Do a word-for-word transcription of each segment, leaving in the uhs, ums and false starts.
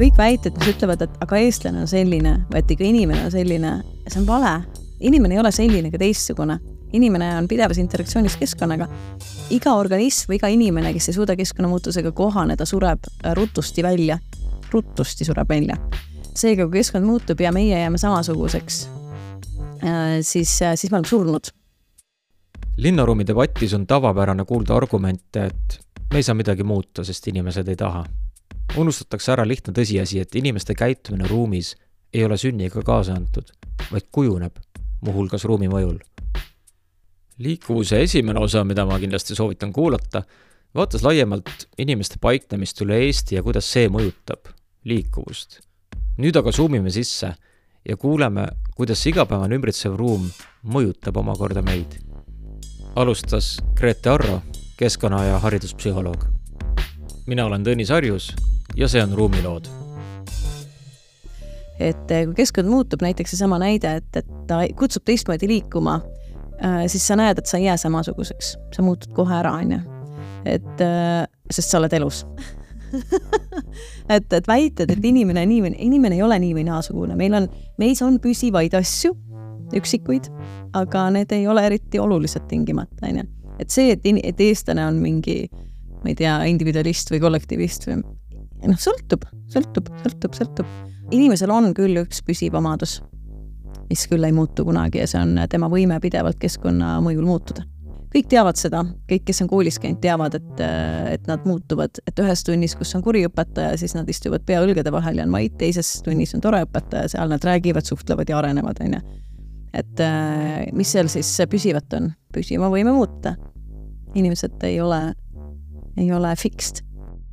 kõik väited, mis ütlevad, et aga eestlane on selline, või et ikka inimene on selline, see on vale. Inimene ei ole selline ka teistsugune. Inimene on pidevas interaktsioonis keskkonnaga. Iga organism või iga inimene, kes ei suuda keskkonnamuutusega kohaneda, sureb rutusti välja. Rutusti sureb välja. Seega, kui keskkond muutub ja meie jääme samasuguseks, siis, siis me oleme surnud. Linnaruumi debatis on tavapärane kuulda argumente, et me ei saa midagi muuta, sest inimesed ei taha. Unustatakse ära lihtne tõsiasi, et inimeste käitumine ruumis ei ole sünniga kaasa antud, vaid kujuneb, muuhulgas ruumi mõjul. Liikuvuse esimene osa, mida ma kindlasti soovitan kuulata, vaatas laiemalt inimeste paiknemist üle Eesti ja kuidas see mõjutab liikuvust. Nüüd aga zoomime sisse ja kuuleme, kuidas igapäevane ümbritsev ruum mõjutab omakorda meid. Alustas Grete Arro, keskkonna- ja hariduspsühholoog. Mina olen Tõnis Arjus ja see on Ruumilood. Et kui keskkond muutub, näiteks see sama näide, et, et ta kutsub teistmoodi liikuma, siis sa näed, et sa ei jää samasuguseks. Sa muutud kohe ära, on ju. Et, sest sa oled elus. et, et väited, et inimene, inimene, inimene ei ole nii või naasugune. Meil on, meis on püsivaid asju, üksikuid, aga need ei ole eriti olulised tingimata. On ju. Et see, et, et eestlane on mingi, ma ei tea, individualist või kollektivist, või, noh, sõltub, sõltub, sõltub, sõltub. Inimesel on küll üks püsiv omadus, mis küll ei muutu kunagi ja see on tema võime pidevalt keskkonna mõjul muutuda. Kõik teavad seda, kõik, kes on koolis käinud, teavad, et, et nad muutuvad, et ühes tunnis, kus on kuri õpetaja, siis nad istuvad pea õlgade vahel ja on maid, teises tunnis on tore õpetaja, seal nad räägivad, suhtlevad ja arenevad. On ja. Et mis seal siis püsivat on? Püsima võime muuta. Inimesed ei ole, ei ole fixed.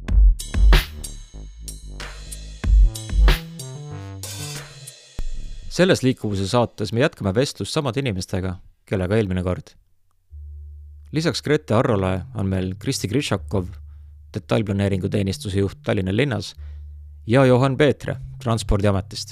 Selles liikuvuse saates me jätkame vestlust samade inimestega, kellega eelmine kord. Lisaks Grete Arrole on meil Kristi Gritšakov, detailplaneeringu teenistuse juht Tallinna linnas ja Johan Peetre Transpordiametist.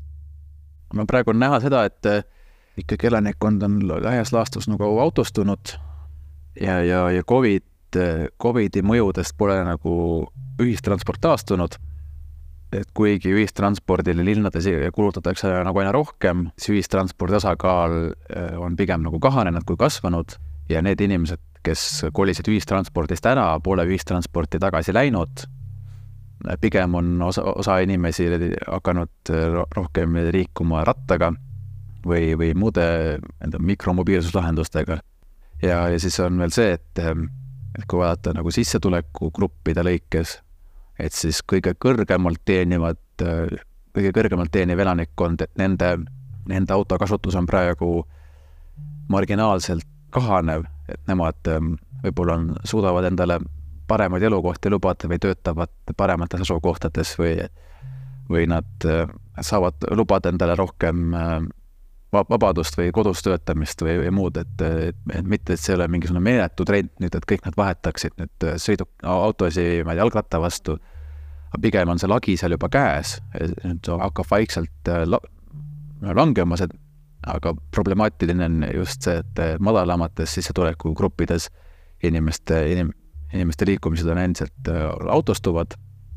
Ma praegu on näha seda, et ikkagi elanikkond on laias laastus nagu autostunud ja, ja, ja COVID, COVIDi mõjudest pole nagu ühistransport taastunud. Et kuigi ühistranspordile linnades kulutatakse nagu aina rohkem, siis ühistranspordi osakaal on pigem nagu kahanenud kui kasvanud ja need inimesed, kes kolisid ühistranspordist ära, pole ühistransporti tagasi läinud. Pigem on osa, osa inimesi hakanud rohkem liikuma rattaga või, või muude mikromobiilsuslahendustega. Ja, ja siis on veel see, et, et kui vaadata nagu sissetuleku gruppide lõikes, et siis kõige kõrgemalt teenivad, kõige kõrgemalt teeniv elanikkond, et nende, nende autokasutus on praegu marginaalselt kahanev, et nemad võib-olla on, suudavad endale paremaid elukohti lubada või töötavad paremates asukohtades või, või nad saavad lubada endale rohkem vabadust või kodus töötamist või, või muud, et, et, et mitte, et see ei ole mingisugune meeletu trend nüüd, et kõik nad vahetaksid nüüd sõidu autosi jalgratta vastu, pigem on see lagi seal juba käes, nüüd hakkab vaikselt langemas, aga problemaatiline on just see, et madalamates sissetuleku gruppides inimeste, inim, inimeste liikumised on endiselt autostuvad,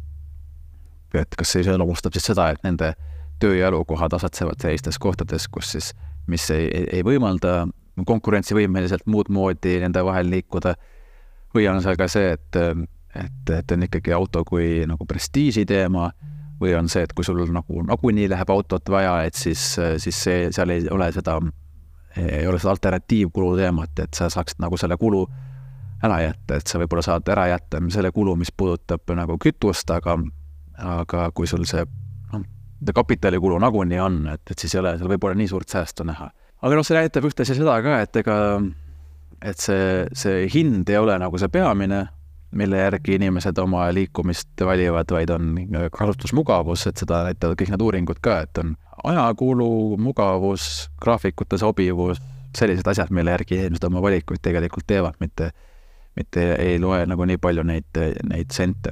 et kas see iseloomustab siis seda, et nende töö ja elukohad asetsevad sellistes kohtades, kus siis, mis ei, ei, ei võimalda konkurentsivõimeliselt muud moodi nende vahel liikuda, või on seal ka see, et, et, et on ikkagi auto kui nagu prestiisi teema, või on see, et kui sul nagu, nagu nii läheb autot vaja, et siis, siis see, seal ei ole seda, ei ole seda alternatiivkulu teemat, et sa saaksid nagu selle kulu ära jätta, et sa võib-olla saad ära jätta selle kulu, mis puudutab nagu kütust, aga, aga kui sul see kapitalikulu nagunii on, et, et siis ei ole seal võib-olla nii suurt säästu näha. Aga noh, see näitab ühtlasi seda ka, et ega et see, see hind ei ole nagu see peamine, mille järgi inimesed oma liikumist valivad, vaid on kasutusmugavus, et seda näitavad kõik need uuringud ka, et on ajakulu, mugavus, graafikute sobivus, sellised asjad, mille järgi inimesed oma valikuid tegelikult teevad, mitte, mitte ei loe nagu nii palju neid, neid sente.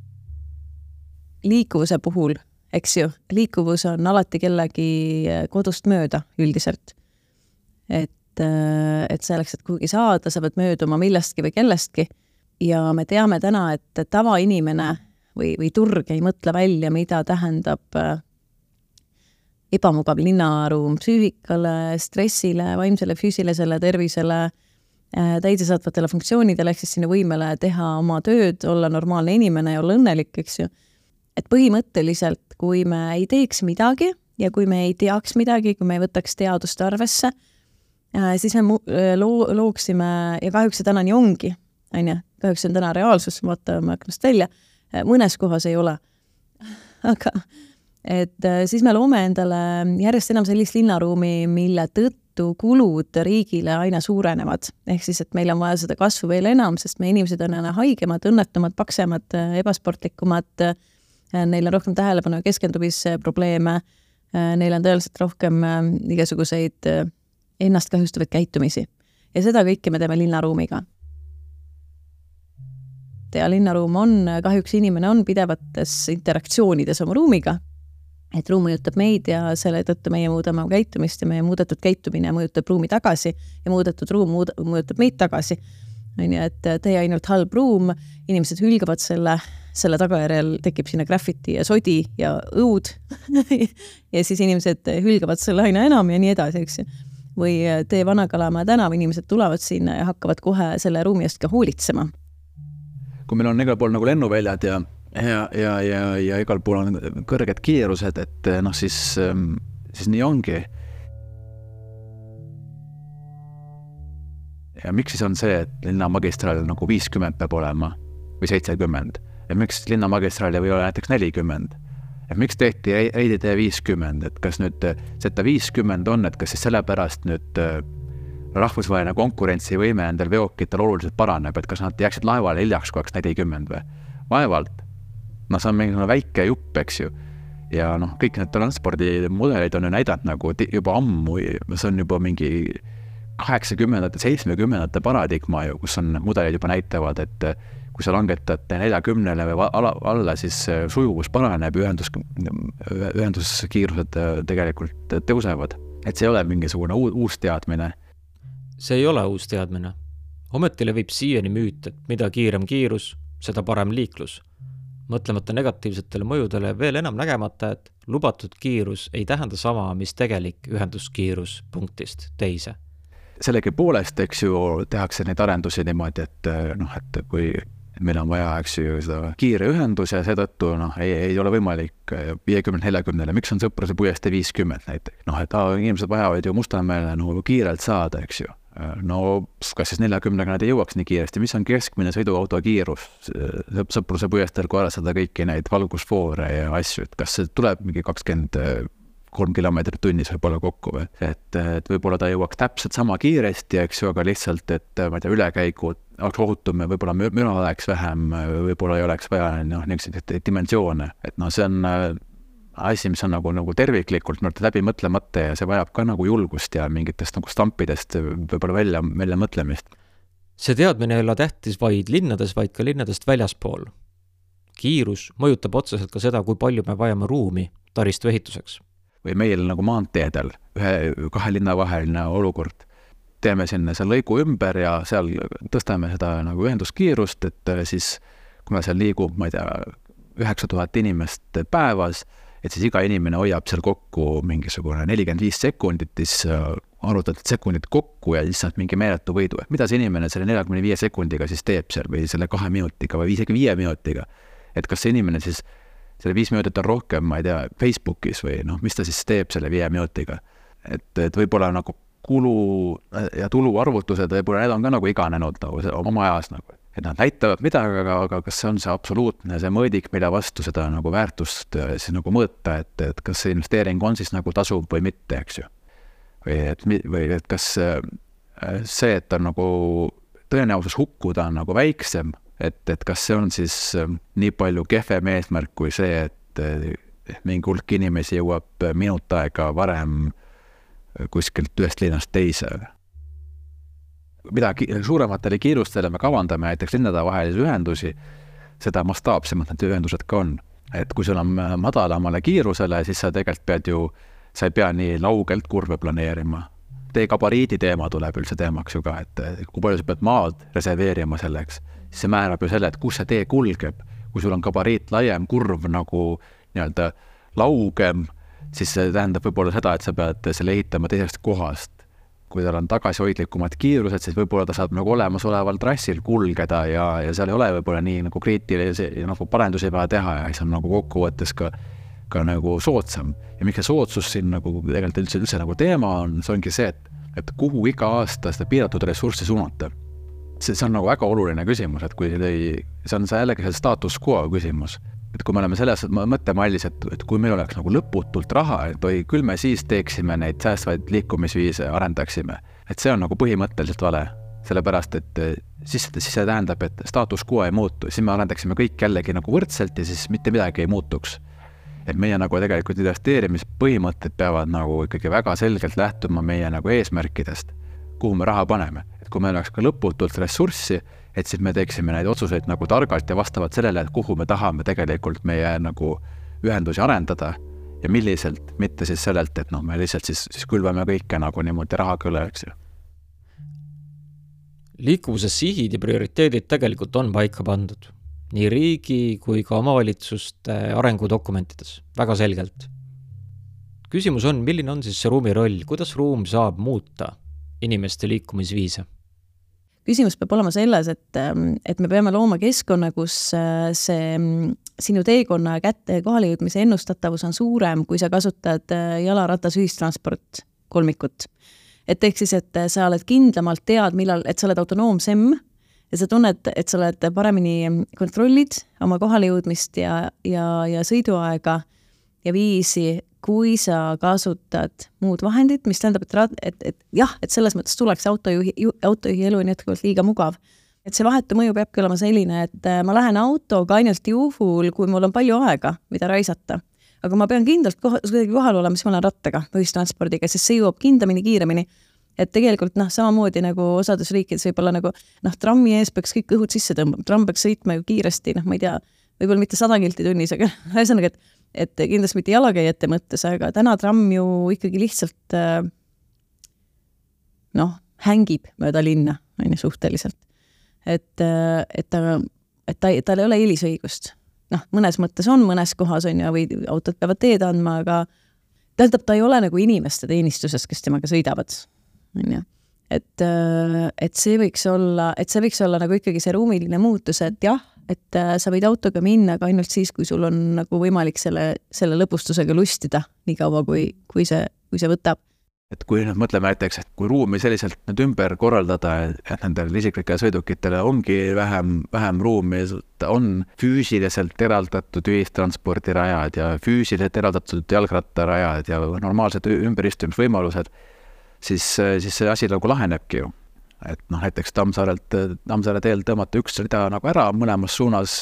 Liikuvuse puhul eks ju, liikuvus on alati kellegi kodust mööda üldiselt. Et, et selleks, et kuhugi saada, sa pead mööduma millestki või kellestki. Ja me teame täna, et tava inimene või, või turg ei mõtle välja, mida tähendab ebamugav linnaruum psüühikale, stressile, vaimsele, füüsilisele tervisele, täidesaatvatele funktsioonidele, ehk siis sinna võimele teha oma tööd, olla normaalne inimene ja olla õnnelik, eks ju. Et põhimõtteliselt, kui me ei teeks midagi ja kui me ei teaks midagi, kui me ei võtaks teadust arvesse, siis me loo, looksime, ja kahjuks see täna nii ongi, on ju, kahjuks see on täna reaalsus, vaatame aknast välja, mõnes kohas ei ole. Aga et siis me loome endale järjest enam sellist linnaruumi, mille tõttu kulud riigile aina suurenevad. Ehk siis, et meil on vaja seda kasvu veel enam, sest meie inimesed on aina haigemad, õnnetumad, paksemad, ebasportlikumad, neil on rohkem tähelepanu ja keskendumisprobleeme, neil on tõeliselt rohkem igasuguseid ennast kahjustavaid käitumisi. Ja seda kõike me teeme linnaruumiga. Ja linnaruum on, kahjuks inimene on pidevates interaktsioonides oma ruumiga, et ruum mõjutab meid ja selle tõttu meie muudame käitumist ja meie muudetud käitumine mõjutab ruumi tagasi ja muudetud ruum muud, mõjutab meid tagasi. On ju, et tee ainult halb ruum, inimesed hülgavad selle, selle tagajärjel tekib sinna graffiti ja sodi ja õud ja siis inimesed hülgavad selle aina enam ja nii edasi, eks ju. Või tee Vana-Kalamaja tänav, inimesed tulevad sinna ja hakkavad kohe selle ruumi eest ka hoolitsema. Kui meil on igal pool nagu lennuväljad ja Ja, ja, ja, ja igal pool on kõrged kiirused, et noh, siis, siis nii ongi. Ja miks siis on see, et linnamagistraal nagu viiskümmend peab olema või seitsekümmend? Ja miks linnamagistraal ei või olla näiteks nelikümmend? Ja miks tehti Reiditee viiskümmend? Et kas nüüd seda viiskümmend on, et kas siis sellepärast nüüd rahvusvaheline konkurentsivõime endal veokitel oluliselt paraneb, et kas nad jääksid laevale hiljaks, kui oleks nelikümmend või? Vaevalt. No see on mingi väike jupp, eks ju. Ja noh, kõik need transpordimudelid on ju näidanud nagu juba ammu, see on juba mingi kaheksakümnendate, seitsmekümnendate paradigma ju, kus on mudelid juba näitavad, et kui sa langetad neljakümnele või alla, siis sujuvus paraneb, ühendus, ühenduskiirused tegelikult tõusevad. Et see ei ole mingisugune uus teadmine. See ei ole uus teadmine. Ometi levib siiani müüt, et mida kiirem kiirus, seda parem liiklus. Mõtlemata negatiivsetele mõjudele veel enam nägemata, et lubatud kiirus ei tähenda sama, mis tegelik ühenduskiirus punktist teise. Sellegi poolest, eks ju, tehakse neid arendusi niimoodi, et, noh, et kui meil on vaja, eks ju, seda kiire ühendus ja seetõttu noh, ei, ei ole võimalik viiekümne neljakümnele. Miks on Sõpruse puiestee viiskümmend näiteks? Noh, et inimesed vajavad ju Mustamäele no, kiirelt saada, eks ju. No kas siis neljakümnega nad ei jõuaks nii kiiresti, mis on keskmine sõiduauto kiirus Sõpruse puiesteel, kui arvestada kõiki neid valgusfoore ja asju, et kas see tuleb mingi kakskümmend kolm kilomeetrit tunnis võib-olla kokku või? Et, et võib-olla ta jõuaks täpselt sama kiiresti, eks ju, aga lihtsalt, et ma ei tea, ülekäigu ohutume, võib-olla müra oleks vähem, võib-olla ei oleks vaja no, niisuguseid dimensioone, et no see on asi, mis on nagu, nagu terviklikult läbi mõtlemata ja see vajab ka nagu julgust ja mingitest nagu stampidest võib-olla välja, välja mõtlemist. See teadmine ei ole tähtis vaid linnades, vaid ka linnadest väljaspool. Kiirus mõjutab otseselt ka seda, kui palju me vajame ruumi taristu ehituseks. Või meil nagu maanteedel ühe, kahe linna vaheline olukord. Teeme sinna see lõigu ümber ja seal tõstame seda nagu ühenduskiirust, et siis kui me seal liigub, ma ei tea, üheksa tuhat inimest päevas, et siis iga inimene hoiab seal kokku mingisugune nelikümmend viis sekundit, siis arvutatud sekundit kokku ja siis saad mingi meeletu võidu. Et mida see inimene selle neljakümne viie sekundiga siis teeb seal või selle kahe minutiga või isegi viie minutiga? Et kas see inimene siis, selle viis minutit on rohkem, ma ei tea, Facebookis või noh, mis ta siis teeb selle viie minutiga? Et, et võib-olla nagu kulu ja tulu arvutused, võib-olla need on ka nagu iganenud nagu, oma ajas nagu. Et nad näitavad midagi, aga, aga kas see on see absoluutne, see mõõdik, mille vastu seda nagu väärtust siis nagu mõõta, et, et kas see investeering on siis nagu tasub või mitte, eks ju. Või et, või et kas see, et on nagu tõenäosus hukkuda on nagu väiksem, et, et kas see on siis nii palju kehvem eesmärk kui see, et mingi hulk inimesi jõuab minut aega varem kuskilt ühest linnast teise. Mida suurematele kiirustele me kavandame näiteks linnade vahelisi ühendusi, seda mastaapsemad need ühendused ka on. Et kui sul on madalamale kiirusele, siis sa tegelikult pead ju, sa ei pea nii laugelt kurve planeerima. Tee gabariidi teema tuleb üldse teemaks ju ka, et kui palju sa pead maad reserveerima selleks, siis see määrab ju selle, et kus see tee kulgeb, kui sul on gabariit laiem, kurv nagu nii-öelda laugem, siis see tähendab võib-olla seda, et sa pead selle ehitama teisest kohast. Kui tal on tagasihoidlikumad kiirused, siis võib-olla ta saab nagu olemasoleval trassil kulgeda ja, ja seal ei ole võib-olla nii nagu kriitilisi ja nagu parendusi vaja teha ja see on nagu kokkuvõttes ka, ka nagu soodsam. Ja miks see soodsus siin nagu tegelikult üldse, üldse nagu teema on, see ongi see, et, et kuhu iga aasta seda piiratud ressurssi suunata. See, see on nagu väga oluline küsimus, et kui ei, see on see jällegi see status quo küsimus. Et kui me oleme selles mõttemallis, et, et kui meil oleks nagu lõputult raha, et oi, küll me siis teeksime neid säästvaid liikumisviise, arendaksime. Et see on nagu põhimõtteliselt vale. Sellepärast, et siis, siis see tähendab, et status quo ei muutu. Siis me arendaksime kõik jällegi nagu võrdselt ja siis mitte midagi ei muutuks. Et meie nagu tegelikult investeerimispõhimõtted peavad nagu ikkagi väga selgelt lähtuma meie nagu eesmärkidest, kuhu me raha paneme. Et kui meil oleks ka lõputult ressurssi, et siis me teeksime neid otsuseid nagu targalt ja vastavalt sellele, et kuhu me tahame tegelikult meie nagu ühendusi arendada ja milliselt, mitte siis sellelt, et noh, me lihtsalt siis, siis külvame kõike nagu niimoodi rahaküle, eks ju. Liikuvuses sihid ja prioriteedid tegelikult on paika pandud, nii riigi kui ka omavalitsuste arengudokumentides, väga selgelt. Küsimus on, milline on siis see ruumi roll, kuidas ruum saab muuta inimeste liikumisviise? Küsimus peab olema selles, et, et me peame looma keskkonna, kus see sinu teekonna kätte kohale jõudmise ennustatavus on suurem, kui sa kasutad jalaratas ühistransport kolmikut. Et ehk siis, et sa oled kindlamalt tead, millal, et sa oled autonoomsem ja sa tunned, et sa oled paremini kontrollid oma kohale jõudmist ja, ja, ja sõiduaega ja viisi, kui sa kasutad muud vahendid, mis tähendab, et, et, et jah, et selles mõttes tuleks autojuhi, autojuhi elu on jätkuvalt liiga mugav. Et see vahetu mõju peabki olema selline, et ma lähen autoga ainult juhul, kui mul on palju aega, mida raisata. Aga ma pean kindlalt koha, kohal olema, siis ma olen rattaga või ühistranspordiga, sest see jõuab kindlamini, kiiremini. Et tegelikult noh, samamoodi nagu osades riikides võib olla nagu noh, trammi ees peaks kõik õhud sisse tõmbama, tramm peaks sõitma ju kiiresti, noh, ma ei tea, võib-olla mitte sada kilti tunnis, aga ühesõnaga, et et kindlasti mitte jalakäijate mõttes, aga täna tramm ju ikkagi lihtsalt noh, hängib mööda linna, on ju suhteliselt. Et, et, ta, et ta, tal ei ole eelisõigust. Noh, mõnes mõttes on, mõnes kohas on ju, või autod peavad teed andma, aga tähendab, ta ei ole nagu inimeste teenistuses, kes temaga sõidavad. On ju. Et, et see võiks olla, et see võiks olla nagu ikkagi see ruumiline muutus, et jah, et sa võid autoga minna, aga ainult siis, kui sul on nagu võimalik selle, selle lõpustusega lustida nii kaua, kui, kui, see, kui see võtab. Et kui nüüd mõtleme näiteks, et kui ruumi selliselt nüüd ümber korraldada, et nendel isiklikele sõidukitele ongi vähem, vähem ruumi, on füüsiliselt eraldatud ühistranspordirajad ja füüsiliselt eraldatud jalgrattarajad ja normaalsed ümberistumisvõimalused, siis, siis see asi nagu lahenebki ju. Et noh, näiteks Tammsaarelt, Tammsaare teel tõmmata üks rida nagu ära mõlemas suunas,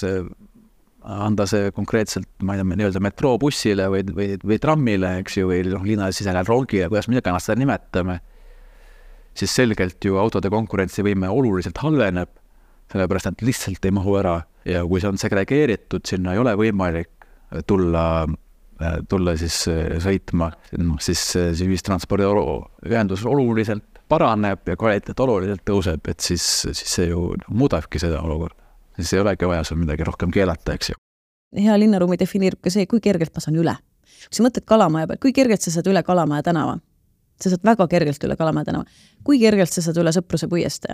anda see konkreetselt, ma ei tea, nii-öelda metroobussile või, või, või trammile, eks ju, või noh, linnasisele rongile, kuidas me iganes seda nimetame, siis selgelt ju autode konkurentsivõime oluliselt halveneb, sellepärast et lihtsalt ei mahu ära ja kui see on segregeeritud, sinna ei ole võimalik tulla, tulla siis sõitma, siis see ühistranspordi ühendus oluliselt paraneb ja kvaliteet oluliselt tõuseb, et siis, siis see ju muudabki seda olukorda. Siis ei olegi vaja sul midagi rohkem keelata, eks ju. Hea linnaruumi defineerib ka see, kui kergelt ma saan üle. Kui sa mõtled Kalamaja peal, kui kergelt sa saad üle Kalamaja tänava? Sa saad väga kergelt üle Kalamaja tänava. Kui kergelt sa saad üle Sõpruse puiestee?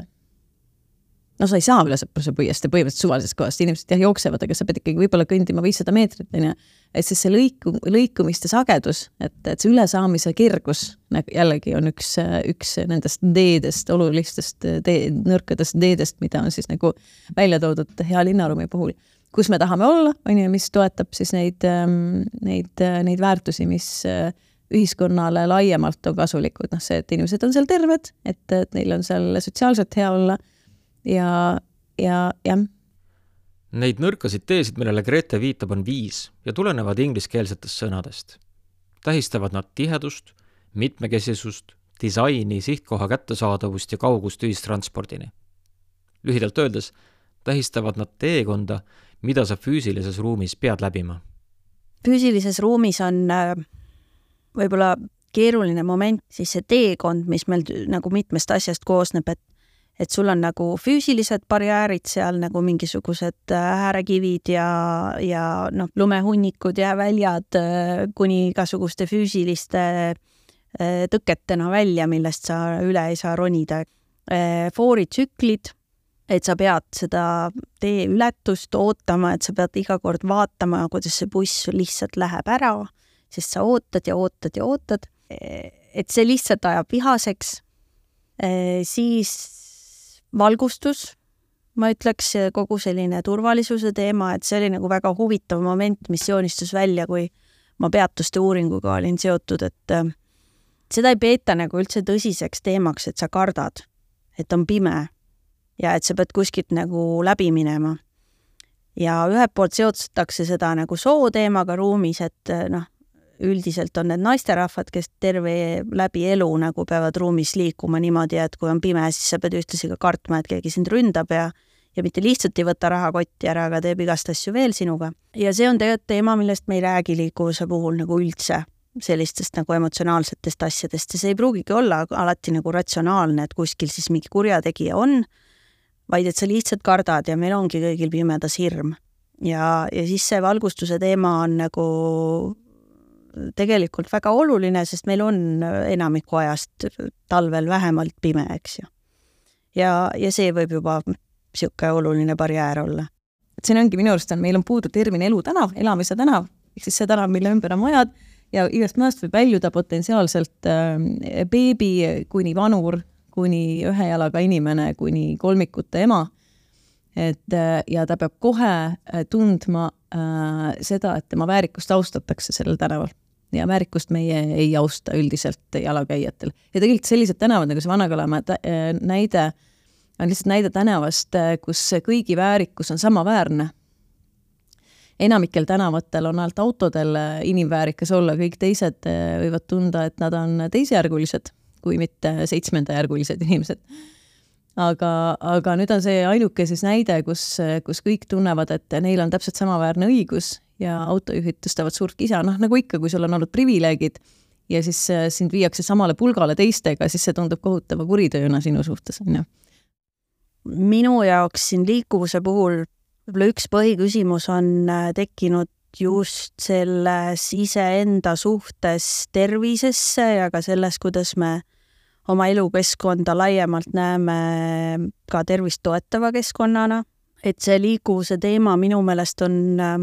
No sa ei saa üle Sõpruse puiestee põhimõtteliselt suvalisest kohast. Inimesed jah jooksevad, aga sa pead ikkagi võib-olla kõndima viissada meetrit. Ja et siis see lõiku, lõikumiste sagedus, et, et see ülesaamise kergus jällegi on üks, üks nendest deedest, olulistest tee, nõrkadest deedest, mida on siis nagu välja toodud hea linnaruumi puhul. Kus me tahame olla, on ju, mis toetab siis neid, neid, neid väärtusi, mis ühiskonnale laiemalt on kasulikud. No see, et inimesed on seal terved, et, et neil on seal sotsiaalselt hea olla ja, ja, ja. Neid nõrkasid teesid, millele Grete viitab, on viis ja tulenevad ingliskeelsetest sõnadest. Tähistavad nad tihedust, mitmekesisust, disaini, sihtkoha kättesaadavust ja kaugust ühistranspordini. Lühidalt öeldes, tähistavad nad teekonda, mida sa füüsilises ruumis pead läbima. Füüsilises ruumis on võib-olla keeruline moment, siis see teekond, mis meil nagu mitmest asjast koosneb, et, et sul on nagu füüsilised barjäärid seal nagu mingisugused äärekivid ja, ja noh, lumehunnikud ja väljad kuni igasuguste füüsiliste tõketena välja, millest sa üle ei saa ronida. Fooritsüklid, et sa pead seda tee ületust ootama, et sa pead iga kord vaatama, kuidas see buss lihtsalt läheb ära, sest sa ootad ja ootad ja ootad. Et see lihtsalt ajab vihaseks. Siis valgustus, ma ütleks kogu selline turvalisuse teema, et see oli nagu väga huvitav moment, mis joonistus välja, kui ma peatuste uuringuga olin seotud, et seda ei peeta nagu üldse tõsiseks teemaks, et sa kardad, et on pime ja et sa pead kuskilt nagu läbi minema. Ja ühelt poolt seotatakse seda nagu soo teemaga ruumis, et noh, üldiselt on need naisterahvad, kes terve läbi elu nagu peavad ruumis liikuma niimoodi, et kui on pime, siis sa pead ühtlasi ka kartma, et keegi sind ründab ja, ja mitte lihtsalt ei võta rahakotti ära, aga teeb igast asju veel sinuga. Ja see on tegelikult teema, millest me ei räägi liikuvuse puhul nagu üldse, sellistest nagu emotsionaalsetest asjadest ja see ei pruugigi olla alati nagu ratsionaalne, et kuskil siis mingi kurjategija on, vaid et sa lihtsalt kardad ja meil ongi kõigil pimedas hirm. Ja, ja siis see valgustuse teema on nagu tegelikult väga oluline, sest meil on enamiku ajast talvel vähemalt pime, eks ju. Ja, ja see võib juba siuke oluline barjäär olla. Et siin ongi minu arust, on, meil on puudu termine elutänav, elamise tänav, ehk siis see tänav, mille ümber on majad ja igast majast võib väljuda potentsiaalselt äh, beebi kuni vanur, kuni ühe jalaga inimene, kuni kolmikute ema. Et, ja ta peab kohe tundma äh, seda, et tema väärikust austatakse sellel tänaval. Ja väärikust meie ei austa üldiselt jalakäijatel. Ja tegelikult sellised tänavad, nagu see Vana-Kalama näide, on lihtsalt näide tänavast, kus kõigi väärikus on samaväärne. Enamikel tänavatel on ainult autodel inimväärikas olla, kõik teised võivad tunda, et nad on teisejärgulised, kui mitte seitsmendajärgulised inimesed. Aga, aga nüüd on see ainuke siis näide, kus, kus kõik tunnevad, et neil on täpselt samaväärne õigus ja autojuhid tõstavad suurt kisa. Noh, nagu ikka, kui sul on olnud privileegid ja siis sind viiakse samale pulgale teistega, siis see tundub kohutava kuritööna sinu suhtes. Ja. Minu jaoks siin liikuvuse puhul üks põhiküsimus on tekkinud just selles iseenda suhtes tervisesse ja ka selles, kuidas me oma elukeskkonda laiemalt näeme ka tervist toetava keskkonnana. Et see liikuvuse teema minu meelest on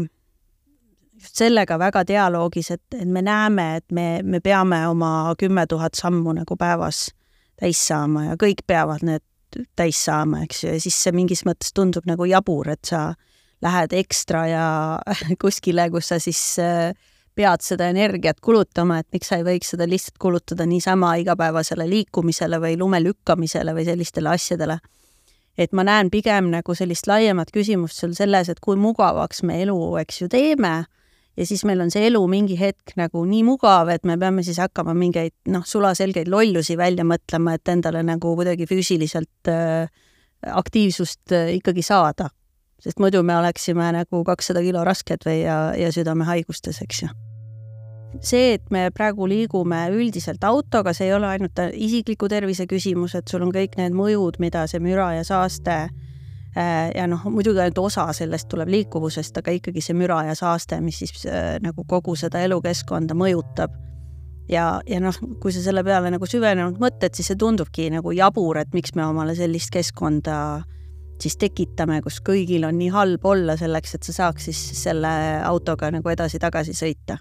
just sellega väga dialoogis, et, et me näeme, et me, me peame oma kümme tuhat sammu nagu päevas täis saama ja kõik peavad need täis saama, eks ju, ja siis see mingis mõttes tundub nagu jabur, et sa lähed ekstra ja kuskile, kus sa siis pead seda energiat kulutama, et miks sa ei võiks seda lihtsalt kulutada niisama igapäevasele liikumisele või lume lükkamisele või sellistele asjadele. Et ma näen pigem nagu sellist laiemat küsimust sul selles, et kui mugavaks me elu, eks ju, teeme ja siis meil on see elu mingi hetk nagu nii mugav, et me peame siis hakkama mingeid noh, sulaselgeid lollusi välja mõtlema, et endale nagu kuidagi füüsiliselt äh, aktiivsust äh, ikkagi saada. Sest muidu me oleksime nagu kakssada kilo rasked või ja, ja südame haigustes, eks ju. See, et me praegu liigume üldiselt autoga, see ei ole ainult isikliku tervise küsimus, et sul on kõik need mõjud, mida see müra ja saaste ja noh, muidugi ainult osa sellest tuleb liikuvusest, aga ikkagi see müra ja saaste, mis siis nagu kogu seda elukeskkonda mõjutab. Ja, ja noh, kui sa selle peale nagu süvenenud mõtted, siis see tundubki nagu jabur, et miks me omale sellist keskkonda siis tekitame, kus kõigil on nii halb olla selleks, et sa saaks siis selle autoga nagu edasi-tagasi sõita.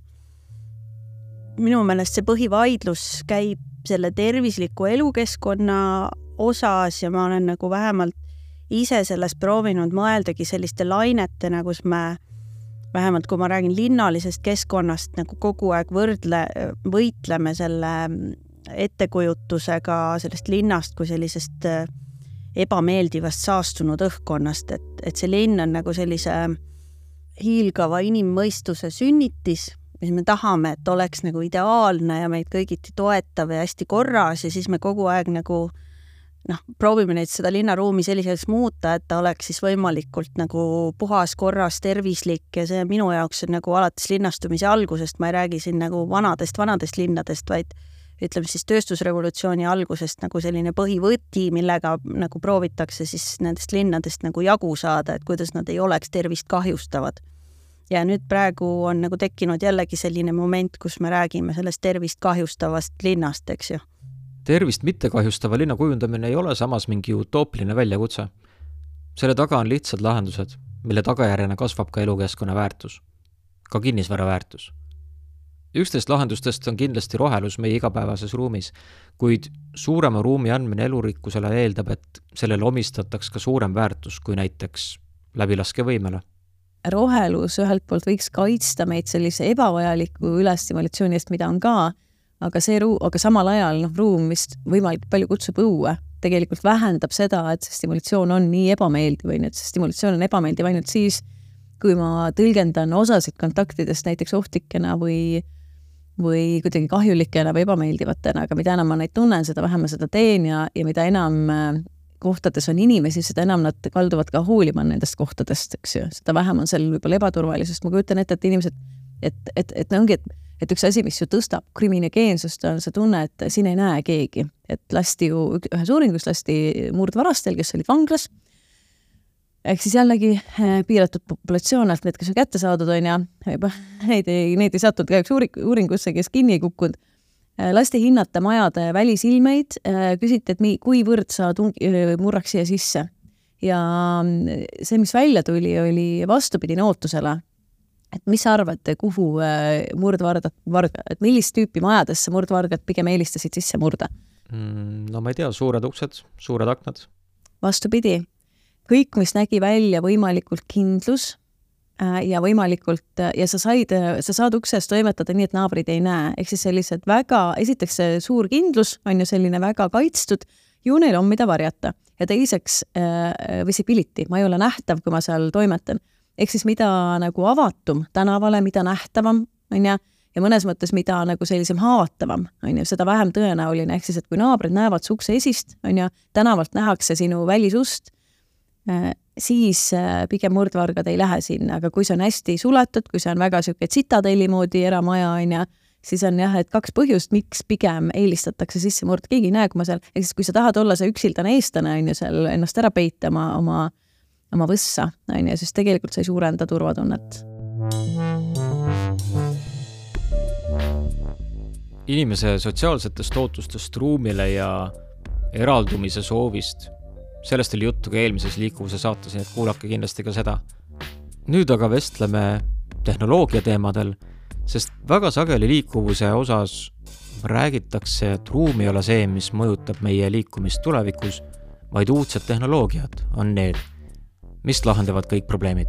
Minu meelest see põhivaidlus käib selle tervisliku elukeskkonna osas ja ma olen nagu vähemalt ise sellest proovinud mõeldagi selliste lainetena, kus me vähemalt kui ma räägin linnalisest keskkonnast nagu kogu aeg võrdle, võitleme selle ettekujutusega sellest linnast kui sellisest ebameeldivast saastunud õhkkonnast, et, et see linn on nagu sellise hiilgava inimmõistuse sünnitis, mis me tahame, et oleks nagu ideaalne ja meid kõigiti toetav ja hästi korras ja siis me kogu aeg nagu noh, proovime neid seda linnaruumi selliseks muuta, et ta oleks siis võimalikult nagu puhas, korras, tervislik ja see minu jaoks on nagu alates linnastumise algusest, ma ei räägi siin nagu vanadest, vanadest linnadest, vaid ütleme siis tööstusrevolutsiooni algusest nagu selline põhivõti, millega nagu proovitakse siis nendest linnadest nagu jagu saada, et kuidas nad ei oleks tervist kahjustavad. Ja nüüd praegu on nagu tekkinud jällegi selline moment, kus me räägime sellest tervist kahjustavast linnast, eks ju. Tervist mitte kahjustava linna kujundamine ei ole samas mingi utoopiline väljakutse. Selle taga on lihtsad lahendused, mille tagajärjena kasvab ka elukeskkonna väärtus, ka kinnisvara väärtus. Üksteist lahendustest on kindlasti rohelus meie igapäevases ruumis, kuid suurema ruumi andmine elurikkusele eeldab, et sellele omistataks ka suurem väärtus kui näiteks läbilaskevõimele. Rohelus ühelt poolt võiks kaitsta meid sellise ebavajaliku ülestimulatsiooni eest, mida on ka, aga, see ruu, aga samal ajal no, ruum, mis võimalikult palju kutsub õue, tegelikult vähendab seda, et see stimulatsioon on nii ebameeldiv või nüüd see stimulatsioon on ebameeldiv ainult siis, kui ma tõlgendan osasid kontaktidest näiteks ohtlikena või, või kuidagi kahjulikena või ebameeldivatena, aga mida enam ma neid tunnen, seda vähem ma seda teen ja, ja mida enam kohtades on inimesi, seda enam nad kalduvad ka hoolima nendest kohtadest, eks ju. Seda vähem on seal võib-olla ebaturvalisust. Ma kujutan ette, et inimesed, et, et, et ongi, et, et üks asi, mis ju tõstab kriminogeensust, on see tunne, et siin ei näe keegi. Et lasti ju ühes uuringus lasti murdvarastel, kes olid vanglas. Ehk siis jällegi piiratud populatsioonalt, need, kes on kätte saadud, on ja neid ei, neid ei saatnud ka üks uuringusse, kes kinni ei kukkunud. Lasti hinnata majade välisilmeid, küsiti, et kuivõrd sa tungi, murraks siia sisse. Ja see, mis välja tuli, oli vastupidine ootusele. Et mis arvad, kuhu murdvargad, et millist tüüpi majadesse murdvargad pigem eelistasid sisse murda? No ma ei tea, suured uksed, suured aknad. Vastupidi. Kõik, mis nägi välja võimalikult kindlus, ja võimalikult, ja sa said, sa saad uksest toimetada nii, et naabrid ei näe. Ehk siis sellised väga, esiteks suur kindlus on ju selline väga kaitstud, ju neil on mida varjata. Ja teiseks visibility, ma ei ole nähtav, kui ma seal toimetan. Ehk siis mida nagu avatum tänavale, mida nähtavam, on ja, ja mõnes mõttes mida nagu sellisem haavatavam, on ju, seda vähem tõenäoline. Ehk siis, et kui naabrid näevad su ukse esist, on ja tänavalt nähakse sinu välisust, siis pigem murdvargad ei lähe sinna, aga kui see on hästi suletud, kui see on väga siuke tsitadelli moodi eramaja, on ja, siis on jah, et kaks põhjust, miks pigem eelistatakse sisse murd, keegi ei näe, kui ma seal, ehk siis kui sa tahad olla see üksildane eestlane, on ju, seal ennast ära peitama oma, oma võssa, on ju, siis tegelikult see ei suurenda turvatunnet. Inimese sotsiaalsetest ootustest ruumile ja eraldumise soovist sellest oli juttu ka eelmises liikuvuse saates, nii et kuulake kindlasti ka seda. Nüüd aga vestleme tehnoloogia teemadel, sest väga sageli liikuvuse osas räägitakse, et ruum ei ole see, mis mõjutab meie liikumist tulevikus, vaid uudsed tehnoloogiad on need, mis lahendavad kõik probleemid.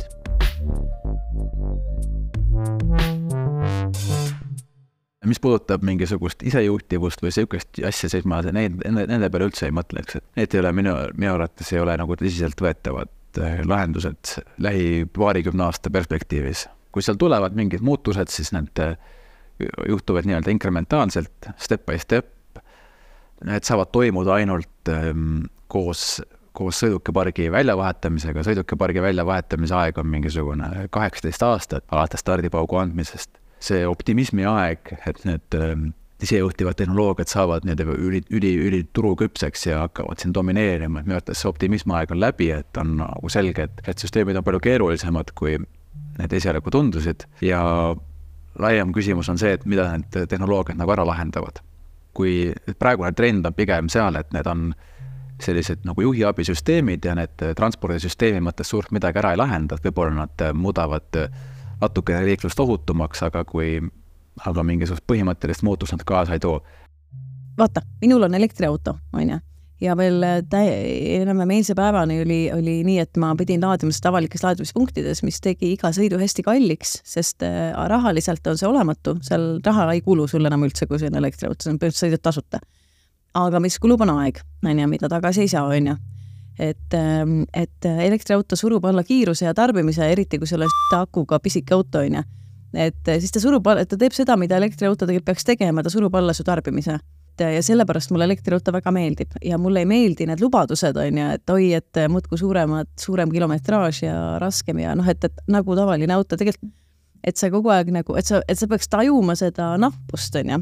Mis puudutab mingisugust isejuhtivust või siukest asja, siis ma need, nende peale üldse ei mõtleks, et need ei ole minu, minu arvates ei ole nagu tõsiselt võetavad lahendused lähi paarikümne aasta perspektiivis. Kui seal tulevad mingid muutused, siis need juhtuvad nii-öelda inkrementaalselt, step by step. Need saavad toimuda ainult koos, koos sõidukipargi väljavahetamisega. Sõidukipargi väljavahetamise aeg on mingisugune kaheksateist aastat alates stardipaugu andmisest. See optimismi aeg, et need isejuhtivad tehnoloogiad saavad üli, üli, üli turuküpseks ja hakkavad siin domineerima. Et minu arvates see optimismi aeg on läbi, et on nagu selge, et, et süsteemid on palju keerulisemad, kui need esialgu tundusid. Ja laiem küsimus on see, et mida need tehnoloogiad nagu ära lahendavad. Kui praegune trend on pigem seal, et need on sellised nagu juhiabisüsteemid ja need transpordisüsteemi mõttes suurt midagi ära ei lahenda, et võib-olla nad muudavad natukene liiklust ohutumaks, aga kui aga mingisugust põhimõttelist muutust nad kaasa ei too. Vaata, minul on elektriauto, on ja, ja veel enam meilse päevani oli, oli nii, et ma pidin laadima seda avalikes laadimispunktides, mis tegi iga sõidu hästi kalliks, sest rahaliselt on see olematu, seal raha ei kulu sulle enam üldse, kui see on elektriauto, see on põhimõtteliselt sõidud tasuta. Aga mis kulub on aeg, on ja, mida tagasi ei saa, on ja. Et, et elektriauto surub alla kiiruse ja tarbimise, eriti kui selle akuga pisik auto on ja. Et siis ta surub, ta teeb seda, mida elektriauto tegelikult peaks tegema, ta surub alla su tarbimise. Ja sellepärast mulle elektriauto väga meeldib ja mulle ei meeldi need lubadused on ja, et oi, et muudku suuremad, suurem kilometraaž ja raskem ja noh, et, et nagu tavaline auto tegelikult, et sa kogu aeg nagu, et sa, et sa peaks tajuma seda nappust on ja.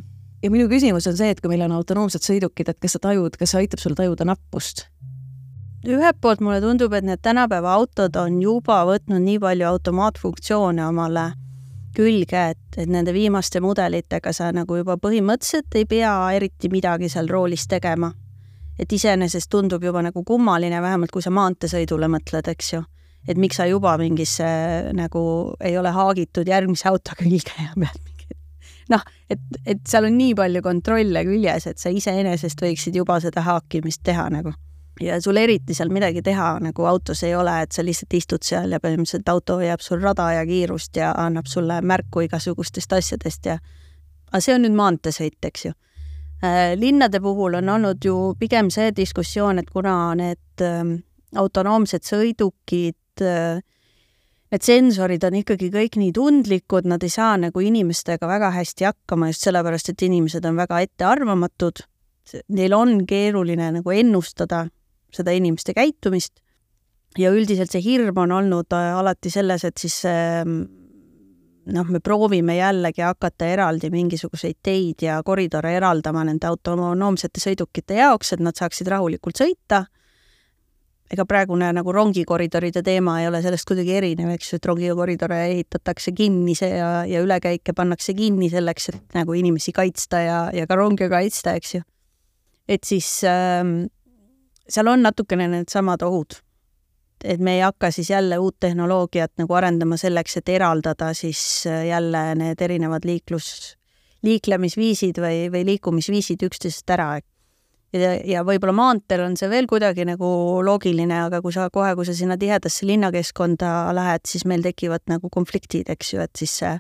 ja minu küsimus on see, et kui meil on autonoomsed sõidukid, et kas sa tajud, kas see aitab sul tajuda nappust? Ühelt poolt mulle tundub, et need tänapäeva autod on juba võtnud nii palju automaatfunktsioone omale külge, et, et nende viimaste mudelitega sa nagu juba põhimõtteliselt ei pea eriti midagi seal roolis tegema. Et iseenesest tundub juba nagu kummaline, vähemalt kui sa maanteesõidule mõtled, eks ju. Et miks sa juba mingisse nagu ei ole haagitud järgmise auto külge ja pead mingi... Noh, et, et seal on nii palju kontrolle küljes, et sa iseenesest võiksid juba seda haakimist teha nagu. Ja sul eriti seal midagi teha nagu autos ei ole, et sa lihtsalt istud seal ja põhimõtteliselt auto jääb sul rada ja kiirust ja annab sulle märku igasugustest asjadest ja aga see on nüüd maanteesõit, eks ju. Linnade puhul on olnud ju pigem see diskussioon, et kuna need autonoomsed sõidukid, need sensorid on ikkagi kõik nii tundlikud, nad ei saa nagu inimestega väga hästi hakkama just sellepärast, et inimesed on väga ettearvamatud. Neil on keeruline nagu ennustada seda inimeste käitumist ja üldiselt see hirm on olnud alati selles, et siis noh, me proovime jällegi hakata eraldi mingisuguseid teid ja koridore eraldama nende autonoomsete sõidukite jaoks, et nad saaksid rahulikult sõita. Ega praegune nagu rongikoridoride teema ei ole sellest kuidagi erinev, eks, et rongikoridore ehitatakse kinni see ja, ja ülekäike pannakse kinni selleks, et nagu inimesi kaitsta ja, ja ka ronge kaitsta, eks ju. Et siis ähm, seal on natukene need samad ohud. Et me ei hakka siis jälle uut tehnoloogiat nagu arendama selleks, et eraldada siis jälle need erinevad liiklus, liiklemisviisid või, või liikumisviisid üksteisest ära. Ja, ja võib-olla maanteel on see veel kuidagi nagu loogiline, aga kui sa kohe, kui sa sinna tihedasse linnakeskkonda lähed, siis meil tekivad nagu konfliktid, eks ju, et siis see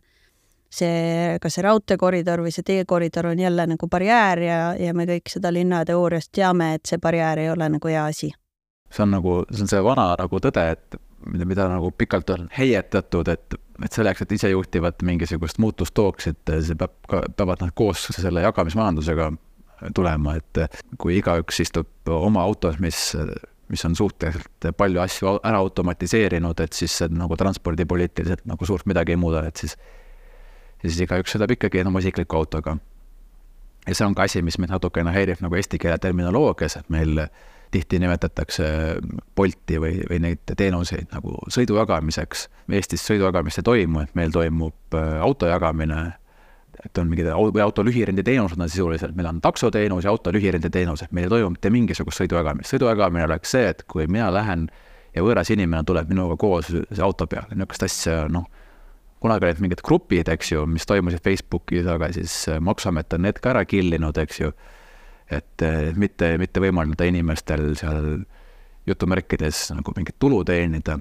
see, kas see raudteekoridor või see teekoridor on jälle nagu barjäär ja, ja me kõik seda linnateooriast teame, et see barjäär ei ole nagu hea asi. See on nagu, see on see vana nagu tõde, et mida, mida nagu pikalt on heietatud, et, et selleks, et ise juhtivat mingisugust muutust tooksid, see peab, peavad nad koos selle jagamismajandusega tulema, et kui igaüks istub oma autos, mis, mis on suhteliselt palju asju ära automatiseerinud, et siis see nagu transpordipoliitiliselt nagu suurt midagi ei muuda, et siis ja siis igaüks sõidab ikkagi oma isikliku autoga. Ja see on ka asi, mis meid natukene häirib nagu eesti keele terminoloogias, et meil tihti nimetatakse Bolti või, või neid teenuseid nagu sõidujagamiseks. Eestis sõidujagamist ei toimu, et meil toimub autojagamine, et on mingid või auto lühirendi teenused on sisuliselt, meil on taksoteenus ja auto lühirendi teenus, et meil ei toimu mitte mingisugust sõidujagamist. Sõidujagamine oleks see, et kui mina lähen ja võõras inimene tuleb minuga koos see auto peale, niisugust asja, noh, kunagi olid mingid grupid, eks ju, mis toimusid Facebookis, aga siis Maksuamet on need ka ära killinud, eks ju, et mitte, mitte võimaldada inimestel seal jutumärkides nagu mingit tulu teenida,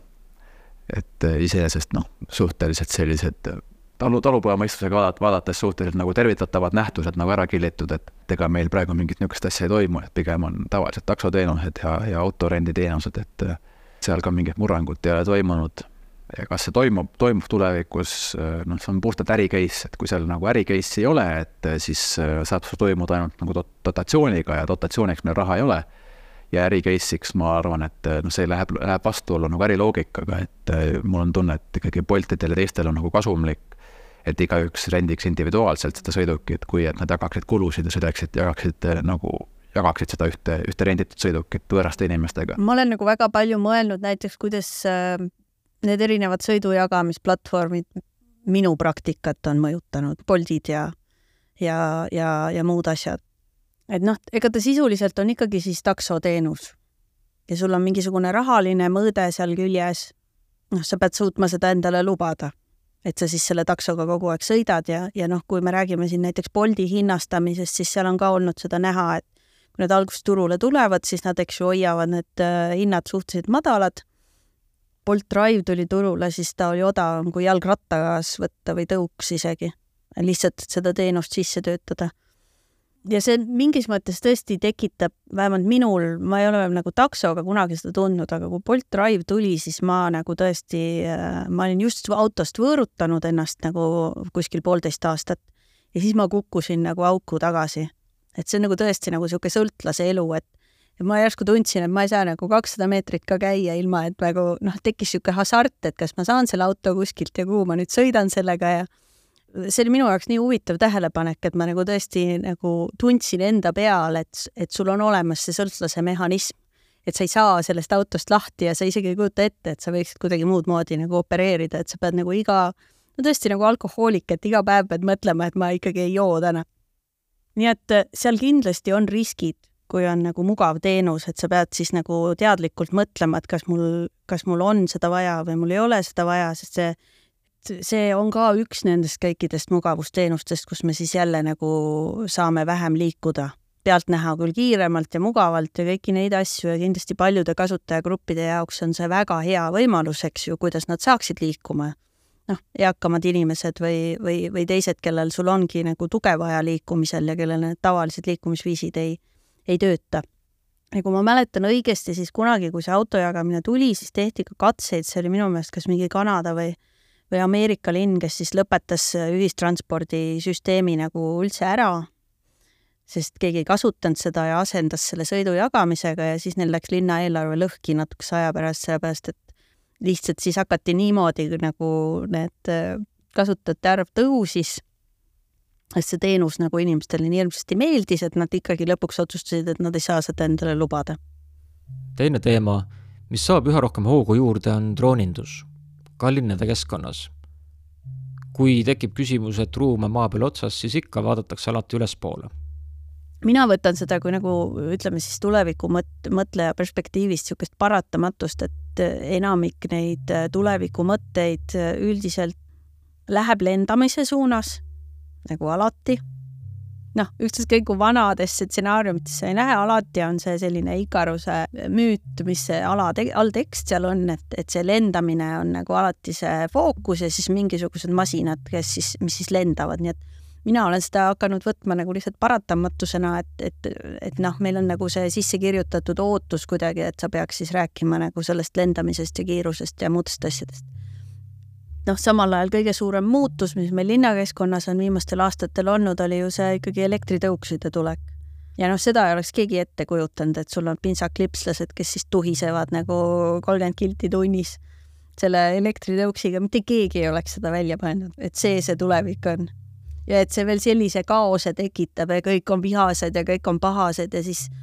et iseenesest noh, suhteliselt sellised talu, talupojamõistusega vaadata, vaadates suhteliselt nagu tervitatavad nähtused nagu ära killitud, et ega meil praegu mingit niisugust asja ei toimu, et pigem on tavaliselt taksoteenused ja, ja autorenditeenused, et seal ka mingit murrangut ei ole toimunud. Ja kas see toimub, toimub tulevikus, noh, see on puhtalt ärikeis, et kui seal nagu ärikeis ei ole, et siis saab see toimuda ainult nagu dotatsiooniga ja dotatsiooniks meil raha ei ole. Ja ärikeisiks ma arvan, et no, see läheb, läheb vastuollu nagu äriloogikaga, et mul on tunne, et ikkagi Boltidel ja teistel on nagu kasumlik, et igaüks rendiks individuaalselt seda sõidukit, kui et nad jagaksid kulusid ja sõidaksid, jagaksid nagu jagaksid seda ühte, ühte renditud sõidukit võõraste inimestega. Ma olen nagu väga palju mõelnud näiteks, kuidas need erinevad sõidujagamisplatvormid minu praktikat on mõjutanud, Boltid ja, ja, ja, ja muud asjad. Et noh, ega ta sisuliselt on ikkagi siis taksoteenus ja sul on mingisugune rahaline mõõde seal küljes, noh, sa pead suutma seda endale lubada, et sa siis selle taksoga kogu aeg sõidad ja, ja noh, kui me räägime siin näiteks Bolti hinnastamisest, siis seal on ka olnud seda näha, et kui need algust turule tulevad, siis nad eks ju hoiavad need hinnad suhteliselt madalad. Bolt Drive tuli turule, siis ta oli odavam kui jalgrattagas võtta või tõuks isegi. Lihtsalt seda teenust sisse töötada. Ja see mingis mõttes tõesti tekitab, vähemalt minul, ma ei ole nagu taksoga kunagi seda tundnud, aga kui Bolt Drive tuli, siis ma nagu tõesti, ma olin just autost võõrutanud ennast nagu kuskil poolteist aastat ja siis ma kukkusin nagu auku tagasi. Et see on nagu tõesti nagu siuke sõltlase elu, et ja ma järsku tundsin, et ma ei saa nagu kakssada meetrit ka käia ilma, et nagu noh, tekkis siuke hasart, et kas ma saan selle auto kuskilt ja kuhu ma nüüd sõidan sellega ja see oli minu jaoks nii huvitav tähelepanek, et ma nagu tõesti nagu tundsin enda peal, et, et sul on olemas see sõltlase mehhanism, et sa ei saa sellest autost lahti ja sa isegi ei kujuta ette, et sa võiksid kuidagi muud moodi nagu opereerida, et sa pead nagu iga, no tõesti nagu alkohoolik, et iga päev pead mõtlema, et ma ikkagi ei joo täna. Nii et seal kindlasti on riskid, kui on nagu mugav teenus, et sa pead siis nagu teadlikult mõtlema, et kas mul, kas mul on seda vaja või mul ei ole seda vaja, sest see see on ka üks nendest kõikidest mugavusteenustest, kus me siis jälle nagu saame vähem liikuda. Pealt näha küll kiiremalt ja mugavalt ja kõiki neid asju ja kindlasti paljude kasutajagruppide jaoks on see väga hea võimalus, eks ju, kuidas nad saaksid liikuma. Noh, eakamad inimesed või, või, või teised, kellel sul ongi nagu tuge vaja liikumisel ja kellel need tavalised liikumisviisid ei, ei tööta. Ja kui ma mäletan õigesti, siis kunagi, kui see autojagamine tuli, siis tehti ka katseid, see oli minu meelest kas mingi Kanada või või Ameerika linn, kes siis lõpetas ühistranspordisüsteemi nagu üldse ära, sest keegi ei kasutanud seda ja asendas selle sõidu jagamisega ja siis neil läks linna eelarve lõhki natukese aja pärast, sellepärast, et lihtsalt siis hakati niimoodi nagu need kasutajate arv tõusis, sest see teenus nagu inimestele nii hirmsasti meeldis, et nad ikkagi lõpuks otsustasid, et nad ei saa seda endale lubada. Teine teema, mis saab üha rohkem hoogu juurde, on droonindus. Ka linnade keskkonnas. Kui tekib küsimus, et ruum on maa peal otsas, siis ikka vaadatakse alati üles poole. Mina võtan seda kui nagu, ütleme siis tuleviku mõt- mõtleja perspektiivist niisugust paratamatust, et enamik neid tuleviku mõtteid üldiselt läheb lendamise suunas, nagu alati. Noh, ükstaskõik kui vanadesse stsenaariumitesse ei lähe, alati on see selline Ikaruse müüt, mis see ala te- alltekst seal on, et, et see lendamine on nagu alati see fookus ja siis mingisugused masinad, kes siis, mis siis lendavad, nii et mina olen seda hakanud võtma nagu lihtsalt paratamatusena, et, et, et noh, meil on nagu see sisse kirjutatud ootus kuidagi, et sa peaks siis rääkima nagu sellest lendamisest ja kiirusest ja muudest asjadest. Noh, samal ajal kõige suurem muutus, mis meil linnakeskkonnas on viimastel aastatel olnud, oli ju see ikkagi elektritõukside tulek. Ja noh, seda ei oleks keegi ette kujutanud, et sul on pintsaklipslased, kes siis tuhisevad nagu kolmkümmend kilti tunnis selle elektritõuksiga, mitte keegi ei oleks seda välja pannud, et see see tulevik on. Ja et see veel sellise kaose tekitab ja kõik on vihased ja kõik on pahased ja siis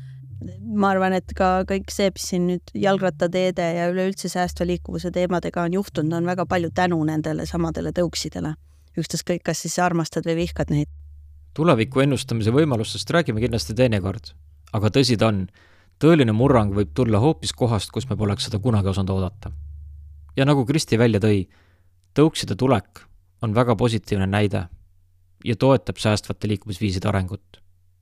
ma arvan, et ka kõik see, mis siin nüüd jalgrattateede ja üleüldse säästva liikuvuse teemadega on juhtunud, on väga palju tänu nendele samadele tõuksidele. Ükstaskõik, kas siis armastad või vihkad neid. Tuleviku ennustamise võimalustest räägime kindlasti teinekord, aga tõsi ta on, tõeline murrang võib tulla hoopis kohast, kus me poleks seda kunagi osanud oodata. Ja nagu Kristi välja tõi, tõukside tulek on väga positiivne näide ja toetab säästvate liikumisviiside arengut.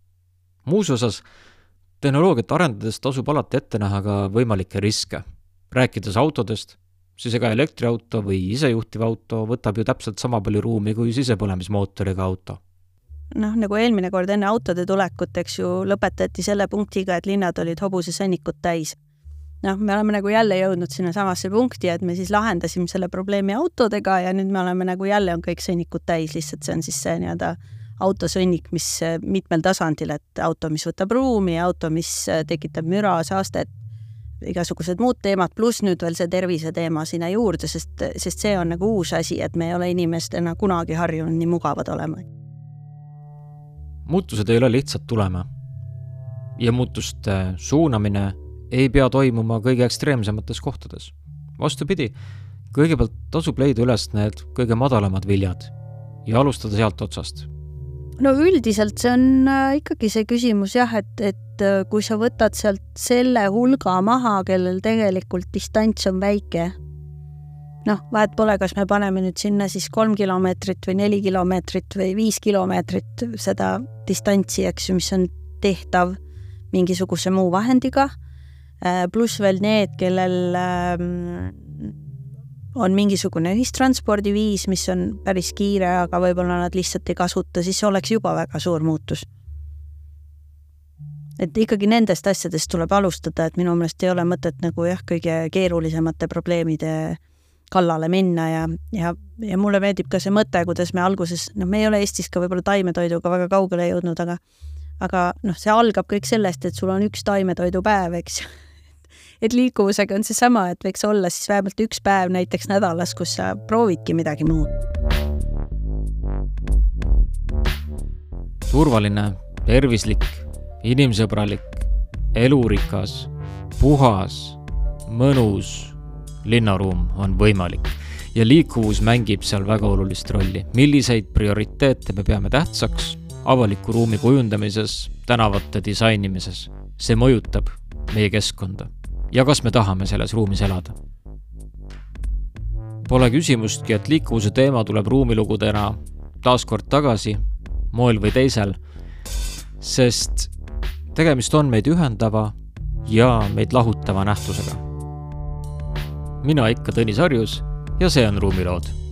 Muus osas tehnoloogiat arendades tasub alati ette näha ka võimalikke riske. Rääkides autodest, siis ega elektriauto või isejuhtiv auto võtab ju täpselt sama palju ruumi kui sisepõlemismootoriga auto. Noh, nagu eelmine kord enne autode tulekut, eks ju, lõpetati selle punktiga, et linnad olid hobuse sõnnikut täis. Noh, me oleme nagu jälle jõudnud sinna samasse punkti, et me siis lahendasime selle probleemi autodega ja nüüd me oleme nagu jälle on kõik sõnnikut täis, lihtsalt see on siis see nii-öelda autosõnnik, mis mitmel tasandil, et auto, mis võtab ruumi, auto, mis tekitab müra, saastet, igasugused muud teemad, pluss nüüd veel see tervise teema sinna juurde, sest, sest see on nagu uus asi, et me ei ole inimestena kunagi harjunud nii mugavad olema. Muutused ei ole lihtsalt tulema ja muutuste suunamine ei pea toimuma kõige ekstreemsemates kohtades. Vastupidi, kõigepealt tasub leida üles need kõige madalamad viljad ja alustada sealt otsast. No üldiselt see on ikkagi see küsimus jah, et, et kui sa võtad sealt selle hulga maha, kellel tegelikult distants on väike, noh, vahet pole, kas me paneme nüüd sinna siis kolm kilomeetrit või neli kilomeetrit või viis kilomeetrit seda distantsi, eks ju, mis on tehtav mingisuguse muu vahendiga, pluss veel need, kellel on mingisugune ühistranspordiviis, mis on päris kiire, aga võib-olla nad lihtsalt ei kasuta, siis oleks juba väga suur muutus. Et ikkagi nendest asjadest tuleb alustada, et minu meelest ei ole mõtet nagu jah, kõige keerulisemate probleemide kallale minna ja, ja, ja mulle meeldib ka see mõte, kuidas me alguses, noh, me ei ole Eestis ka võib-olla taimetoiduga väga kaugele jõudnud, aga, aga noh, see algab kõik sellest, et sul on üks taimetoidu päev, eks ju. Et liikuvusega on see sama, et võiks olla siis vähemalt üks päev näiteks nädalas, kus sa proovidki midagi muud. turvaline, tervislik, inimsõbralik, elurikas, puhas, mõnus linnaruum on võimalik ja liikuvus mängib seal väga olulist rolli. Milliseid prioriteete me peame tähtsaks avaliku ruumi kujundamises, tänavate disainimises? See mõjutab meie keskkonda ja kas me tahame selles ruumis elada? Pole küsimustki, et liikuvuse teema tuleb ruumilugudena taaskord tagasi, moel või teisel, sest tegemist on meid ühendava ja meid lahutava nähtusega. Mina ikka Tõnis Harjus ja see on Ruumilood.